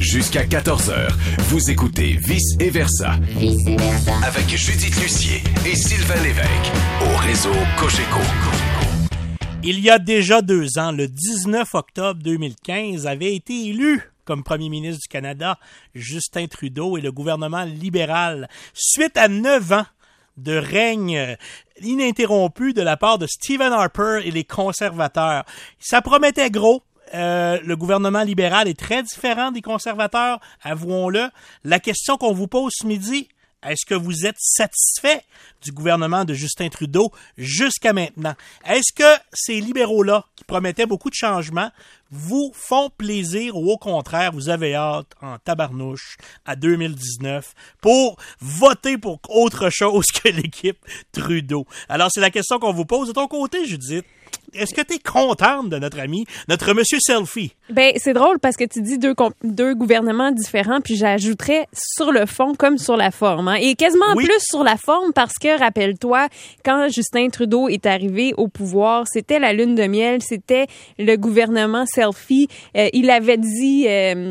Jusqu'à 14h, vous écoutez Vice et Versa. Vice et Versa. Avec Judith Lucier et Sylvain Lévesque au réseau Cogeco. Il y a déjà 2 ans, le 19 octobre 2015, avait été élu comme premier ministre du Canada Justin Trudeau et le gouvernement libéral, suite à 9 ans de règne ininterrompu de la part de Stephen Harper et les conservateurs. Ça promettait gros. Le gouvernement libéral est très différent des conservateurs, avouons-le. La question qu'on vous pose ce midi, est-ce que vous êtes satisfait du gouvernement de Justin Trudeau jusqu'à maintenant? Est-ce que ces libéraux-là, qui promettaient beaucoup de changements, vous font plaisir ou au contraire, vous avez hâte en tabarnouche à 2019 pour voter pour autre chose que l'équipe Trudeau? Alors, c'est la question qu'on vous pose. De ton côté, Judith, est-ce que tu es contente de notre ami, notre monsieur Selfie? Ben, c'est drôle parce que tu dis deux gouvernements différents, puis j'ajouterais sur le fond comme sur la forme. Hein, et quasiment plus sur la forme parce que, rappelle-toi, quand Justin Trudeau est arrivé au pouvoir, c'était la lune de miel, c'était le gouvernement Selfie. Il avait dit...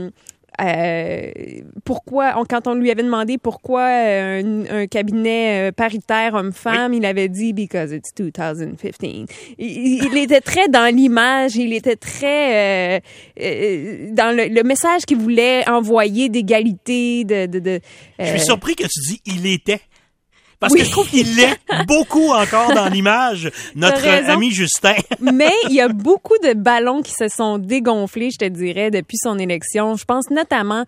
pourquoi, quand on lui avait demandé pourquoi un cabinet paritaire homme-femme, il avait dit « because it's 2015 ». Il était très dans l'image, il était très dans le message qu'il voulait envoyer d'égalité. Je suis surpris que tu dis « il était ». Parce que je trouve qu'il l'est beaucoup encore dans l'image, notre ami Justin. Mais il y a beaucoup de ballons qui se sont dégonflés, je te dirais, depuis son élection. Je pense notamment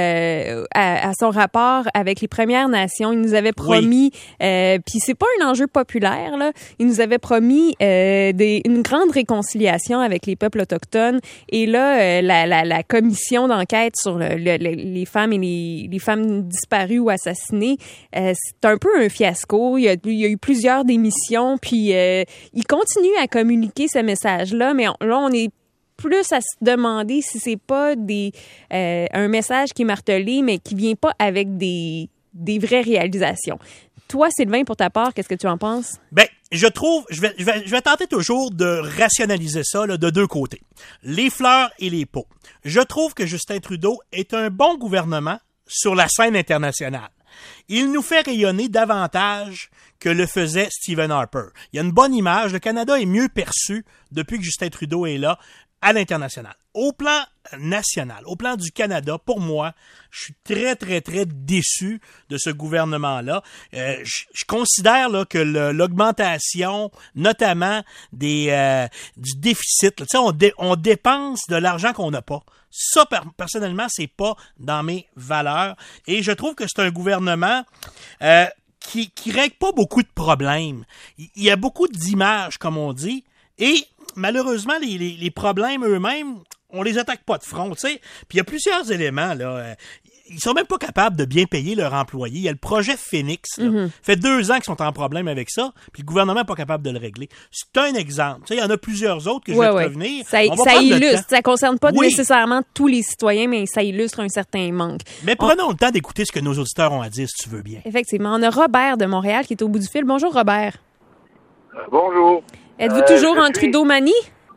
à son rapport avec les Premières Nations. Il nous avait promis, puis c'est pas un enjeu populaire, là. Il nous avait promis une grande réconciliation avec les peuples autochtones. Et là, la commission d'enquête sur les femmes et les femmes disparues ou assassinées, c'est un peu un fiasco. Il y a eu plusieurs démissions, puis il continue à communiquer ce message-là, mais là, on est plus à se demander si c'est pas un message qui est martelé, mais qui vient pas avec des vraies réalisations. Toi, Sylvain, pour ta part, qu'est-ce que tu en penses? Ben, je trouve, je vais tenter toujours de rationaliser ça là, de deux côtés. Les fleurs et les pots. Je trouve que Justin Trudeau est un bon gouvernement sur la scène internationale. Il nous fait rayonner davantage que le faisait Stephen Harper. Il y a une bonne image. Le Canada est mieux perçu depuis que Justin Trudeau est là à l'international. Au plan national, au plan du Canada, pour moi, je suis très, très, très déçu de ce gouvernement-là. Je considère là, que l'augmentation, notamment du déficit, là, tu sais, on dépense de l'argent qu'on n'a pas. Ça, personnellement, c'est pas dans mes valeurs. Et je trouve que c'est un gouvernement qui règle pas beaucoup de problèmes. Il y a beaucoup d'images, comme on dit, et malheureusement, les problèmes eux-mêmes, on les attaque pas de front, tu sais. Puis il y a plusieurs éléments, là. Ils sont même pas capables de bien payer leurs employés. Il y a le projet Phoenix, là. Ça fait 2 ans qu'ils sont en problème avec ça, puis le gouvernement n'est pas capable de le régler. C'est un exemple. Tu sais, il y en a plusieurs autres que je vais te revenir. Ça illustre. Ça concerne pas nécessairement tous les citoyens, mais ça illustre un certain manque. Mais prenons le temps d'écouter ce que nos auditeurs ont à dire, si tu veux bien. Effectivement. On a Robert de Montréal qui est au bout du fil. Bonjour, Robert. Bonjour. Êtes-vous toujours en Trudeau-manie?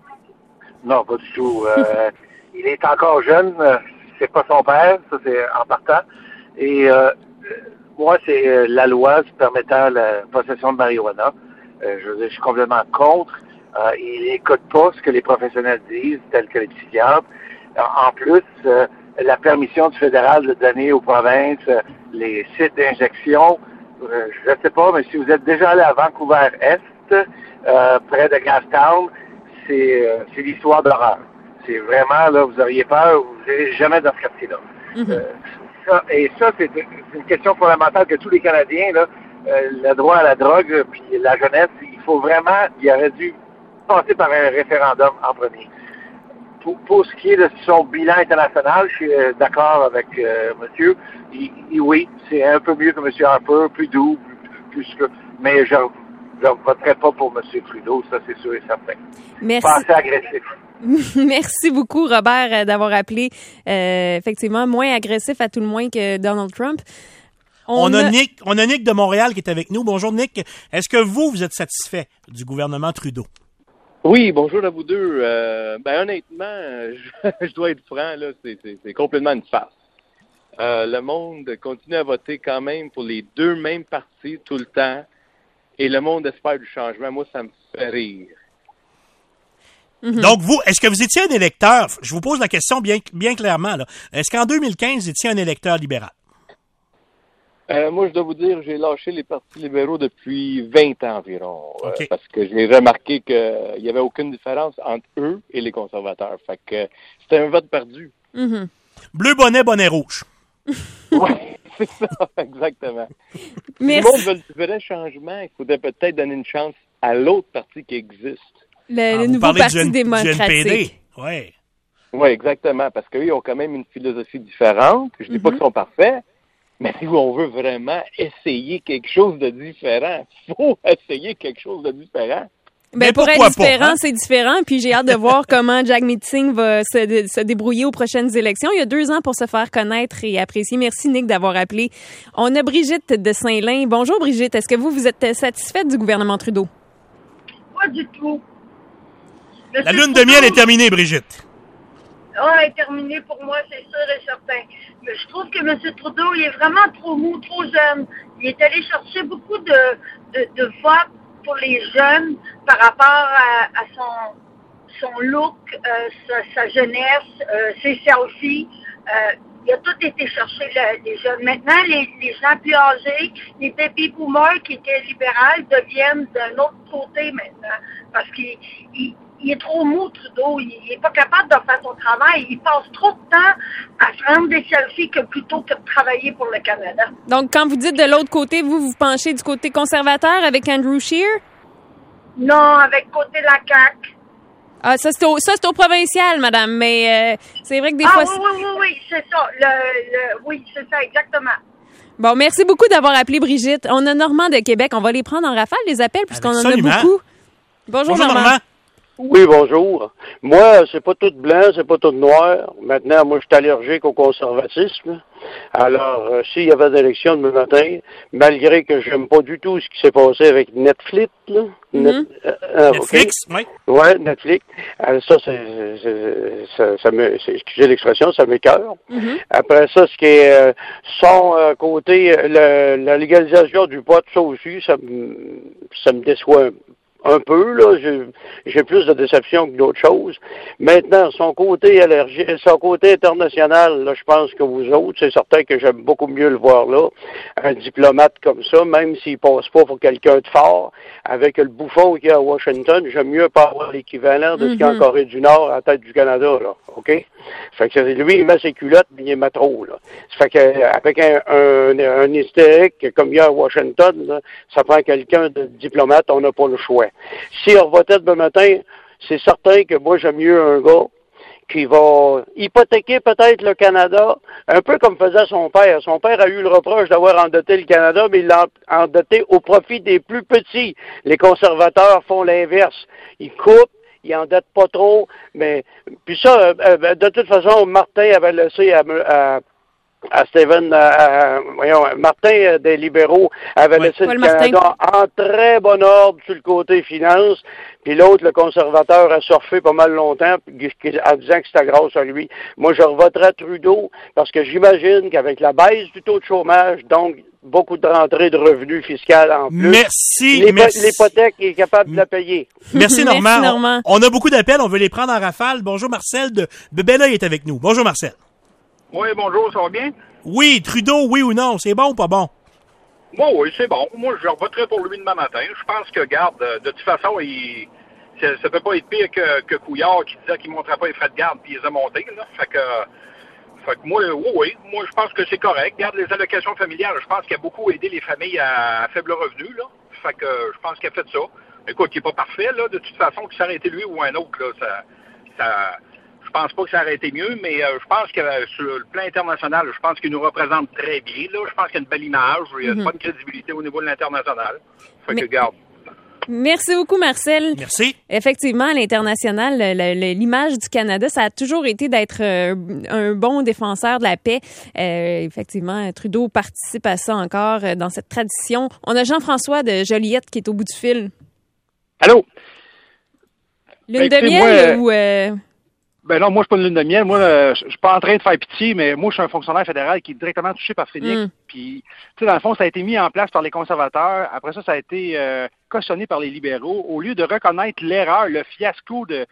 Non, pas du tout. Il est encore jeune. C'est pas son père, ça c'est en partant. Et moi, c'est la loi permettant la possession de marijuana. Je suis complètement contre. Il n'écoute pas ce que les professionnels disent, tels que les psychiatres. En plus, la permission du fédéral de donner aux provinces les sites d'injection, je ne sais pas, mais si vous êtes déjà allé à Vancouver-Est, près de Gastown, c'est l'histoire d'horreur. C'est vraiment, là, vous auriez peur, vous n'irez jamais dans ce quartier-là. Ça, c'est une question fondamentale que tous les Canadiens, là, le droit à la drogue, puis la jeunesse, il aurait dû passer par un référendum en premier. Pour ce qui est de son bilan international, je suis d'accord avec monsieur. Oui, c'est un peu mieux que monsieur Harper, plus doux, mais je ne voterai pas pour monsieur Trudeau, ça c'est sûr et certain. Merci. Pas assez agressif. Merci beaucoup, Robert, d'avoir appelé. Effectivement, moins agressif à tout le moins que Donald Trump. On a Nick de Montréal qui est avec nous. Bonjour, Nick. Est-ce que vous êtes satisfait du gouvernement Trudeau? Oui, bonjour à vous deux. Honnêtement, je dois être franc, là, c'est complètement une farce. Le monde continue à voter quand même pour les deux mêmes partis tout le temps, et le monde espère du changement. Moi, ça me fait rire. Mm-hmm. Donc, vous, est-ce que vous étiez un électeur? Je vous pose la question bien clairement, là. Est-ce qu'en 2015, vous étiez un électeur libéral? Moi, je dois vous dire, j'ai lâché les partis libéraux depuis 20 ans environ. Okay. Parce que j'ai remarqué qu'il n'y avait aucune différence entre eux et les conservateurs. Fait que c'était un vote perdu. Mm-hmm. Bleu bonnet rouge. Oui, c'est ça, exactement. Merci. Si le monde veut le changement, il faudrait peut-être donner une chance à l'autre parti qui existe. Le nouveau parti démocratique. Oui. Oui, exactement, parce qu'eux, ils ont quand même une philosophie différente. Je dis pas qu'ils sont parfaits, mais si on veut vraiment essayer quelque chose de différent, il faut essayer quelque chose de différent. Ben, pour être différent, c'est différent. Puis j'ai hâte de voir comment Jagmeet Singh va se débrouiller aux prochaines élections. Il y a 2 ans pour se faire connaître et apprécier. Merci, Nick, d'avoir appelé. On a Brigitte de Saint-Lin. Bonjour, Brigitte. Est-ce que vous êtes satisfaite du gouvernement Trudeau? Pas du tout. La lune de miel est terminée, Brigitte. Elle est terminée pour moi, c'est sûr et certain. Mais je trouve que M. Trudeau, il est vraiment trop mou, trop jeune. Il est allé chercher beaucoup de votes pour les jeunes par rapport à son look, sa jeunesse, ses selfies. Il a tout été chercher les jeunes. Maintenant, les gens plus âgés, les baby boomers qui étaient libérales deviennent d'un autre côté maintenant. Parce qu'il est trop mou, Trudeau. Il est pas capable de faire son travail. Il passe trop de temps à se rendre des selfies plutôt que de travailler pour le Canada. Donc, quand vous dites de l'autre côté, vous penchez du côté conservateur avec Andrew Scheer? Non, avec côté la CAQ. Ah, ça, c'est au provincial, madame, mais c'est vrai que des fois... Oui, c'est ça. Oui, c'est ça, exactement. Bon, merci beaucoup d'avoir appelé, Brigitte. On a Normand de Québec. On va les prendre en rafale, les appels, puisqu'on en a beaucoup. Bonjour Normand. Oui, bonjour. Moi, c'est pas tout blanc, c'est pas tout noir. Maintenant, moi, je suis allergique au conservatisme. Alors, s'il y avait des élections demain matin, malgré que j'aime pas du tout ce qui s'est passé avec Netflix, là. Netflix, oui. Ouais, Netflix. Alors, ça, excusez l'expression, ça m'écoeure. Après ça, ce qui est son côté, la légalisation du pot, ça aussi, ça me déçoit un peu, là, j'ai plus de déception que d'autres choses. Maintenant, son côté international, là, je pense que vous autres, c'est certain que j'aime beaucoup mieux le voir là. Un diplomate comme ça, même s'il passe pas pour quelqu'un de fort, avec le bouffon qu'il y a à Washington, j'aime mieux pas avoir l'équivalent de ce qu'il y a en Corée du Nord à la tête du Canada, là. OK? Fait que lui, il met ses culottes, mais il est matro, là. Ça fait qu'avec un hystérique comme il y a à Washington, là, ça prend quelqu'un de diplomate, on n'a pas le choix. Si on votait demain matin, c'est certain que moi, j'aime mieux un gars qui va hypothéquer peut-être le Canada, un peu comme faisait son père. Son père a eu le reproche d'avoir endetté le Canada, mais il l'a endetté au profit des plus petits. Les conservateurs font l'inverse. Ils coupent, ils endettent pas trop, mais puis ça, de toute façon, Martin avait laissé Martin des libéraux avait laissé le Canada en très bon ordre sur le côté finance, puis l'autre, le conservateur, a surfé pas mal longtemps en disant que c'était grâce à lui. Moi, je revoterais Trudeau parce que j'imagine qu'avec la baisse du taux de chômage, donc beaucoup de rentrées de revenus fiscales en plus. Merci. L'hypothèque est capable de la payer. Merci Normand. Merci, Normand. On a beaucoup d'appels, on veut les prendre en rafale. Bonjour Marcel de Belleuil est avec nous. Bonjour Marcel. Oui, bonjour, ça va bien? Oui, Trudeau, oui ou non, c'est bon ou pas bon? Bon, oui, c'est bon. Moi, je voterai pour lui demain matin. Je pense que, garde, de toute façon, ça peut pas être pire que Couillard qui disait qu'il ne monterait pas les frais de garde puis il les a montés, là. Fait que moi, oui, moi, je pense que c'est correct. Garde les allocations familiales. Je pense qu'il a beaucoup aidé les familles à faible revenu, là. Fait que je pense qu'il a fait ça. Écoute, il n'est pas parfait, là. De toute façon, que ça aurait été lui ou un autre, là, je pense pas que ça aurait été mieux, mais je pense que sur le plan international, je pense qu'il nous représente très bien. Là. Je pense qu'il y a une belle image, il y a une bonne crédibilité au niveau de l'international. Fait que garde. Merci beaucoup, Marcel. Merci. Effectivement, à l'international, l'image du Canada, ça a toujours été d'être un bon défenseur de la paix. Effectivement, Trudeau participe à ça encore dans cette tradition. On a Jean-François de Joliette qui est au bout du fil. Allô? Lune de miel ou... Ben non, moi, je suis pas une lune de miel. Moi, je suis pas en train de faire pitié, mais moi, je suis un fonctionnaire fédéral qui est directement touché par Phoenix. Puis, tu sais, dans le fond, ça a été mis en place par les conservateurs. Après ça a été cautionné par les libéraux. Au lieu de reconnaître l'erreur, le fiasco de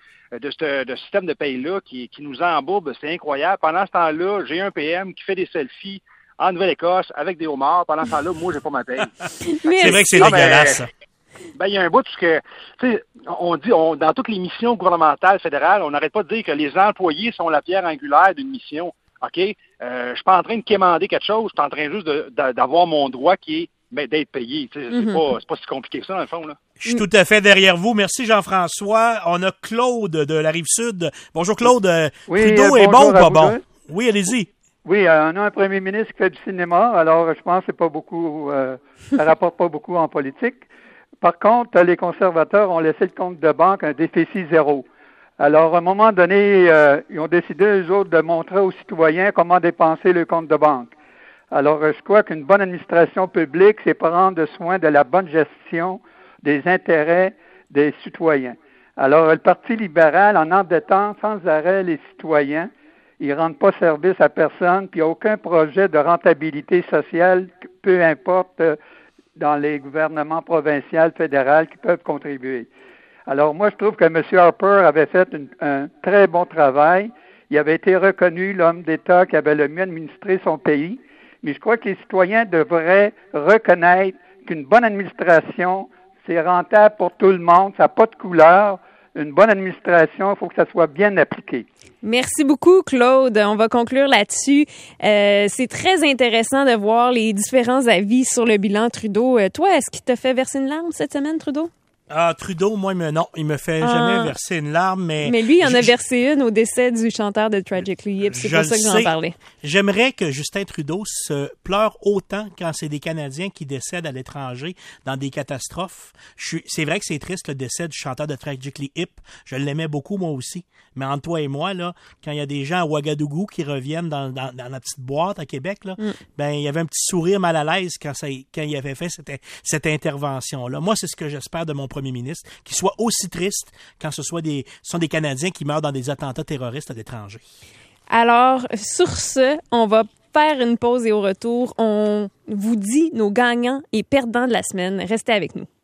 ce système de paye-là qui nous embourbe, c'est incroyable. Pendant ce temps-là, j'ai un PM qui fait des selfies en Nouvelle-Écosse avec des homards. Pendant ce temps-là, moi, j'ai pas ma paye. C'est vrai que c'est dégueulasse. Ben, il y a un bout parce que, tu sais, on dit, dans toutes les missions gouvernementales fédérales, on n'arrête pas de dire que les employés sont la pierre angulaire d'une mission. OK? Je suis pas en train de quémander quelque chose, je suis en train juste d'avoir mon droit qui est d'être payé. Tu sais, c'est pas si compliqué que ça, dans le fond, là. Je suis tout à fait derrière vous. Merci, Jean-François. On a Claude de la Rive-Sud. Bonjour, Claude. Trudeau est bon ou pas bon? Oui, allez-y. Oui, on a un premier ministre qui fait du cinéma, alors je pense que c'est pas beaucoup, ça rapporte pas beaucoup en politique. Par contre, les conservateurs ont laissé le compte de banque un déficit zéro. Alors, à un moment donné, ils ont décidé, eux autres, de montrer aux citoyens comment dépenser le compte de banque. Alors, je crois qu'une bonne administration publique, c'est prendre soin de la bonne gestion des intérêts des citoyens. Alors, le Parti libéral, en endettant sans arrêt les citoyens, ils ne rendent pas service à personne, puis il n'y a aucun projet de rentabilité sociale, peu importe dans les gouvernements provinciaux, fédéraux qui peuvent contribuer. Alors, moi, je trouve que M. Harper avait fait un très bon travail. Il avait été reconnu l'homme d'État qui avait le mieux administré son pays. Mais je crois que les citoyens devraient reconnaître qu'une bonne administration, c'est rentable pour tout le monde, ça n'a pas de couleur. Une bonne administration, il faut que ça soit bien appliqué. Merci beaucoup, Claude. On va conclure là-dessus. C'est très intéressant de voir les différents avis sur le bilan Trudeau. Toi, est-ce qu'il t'a fait verser une larme cette semaine, Trudeau? Ah, Trudeau, moi, non, il me fait jamais verser une larme, mais lui, il en a versé une au décès du chanteur de Tragically Hip. C'est pour ça que j'en parlais. J'aimerais que Justin Trudeau se pleure autant quand c'est des Canadiens qui décèdent à l'étranger dans des catastrophes. C'est vrai que c'est triste le décès du chanteur de Tragically Hip. Je l'aimais beaucoup, moi aussi. Mais entre toi et moi, là, quand il y a des gens à Ouagadougou qui reviennent dans la petite boîte à Québec, là, ben, il y avait un petit sourire mal à l'aise quand il avait fait cette intervention-là. Moi, c'est ce que j'espère de mon premier ministre, qu'il soit aussi triste quand ce sont des Canadiens qui meurent dans des attentats terroristes à l'étranger. Alors, sur ce, on va faire une pause et au retour, on vous dit nos gagnants et perdants de la semaine. Restez avec nous.